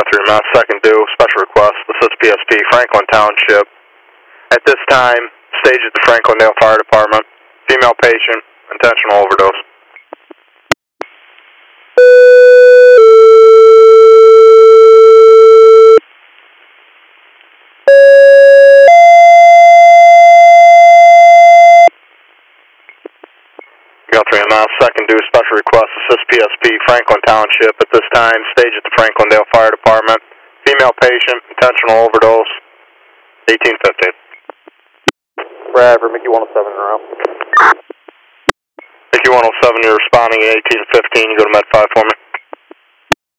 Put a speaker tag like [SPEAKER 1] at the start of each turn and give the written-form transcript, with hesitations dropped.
[SPEAKER 1] 3 Mass 2nd due, special request. This is PSP, Franklin Township. At this time, stage at the Franklindale Fire Department. Female patient, intentional overdose. Got 3 Mass 2nd due, special request. This is PSP, Franklin Township. At this time, stage at the Franklindale Fire Department. Female patient, intentional overdose, 1815.
[SPEAKER 2] Forever, Mickey 107 in a row.
[SPEAKER 1] Mickey 107, you're responding at 1815. You go to Med 5 for me.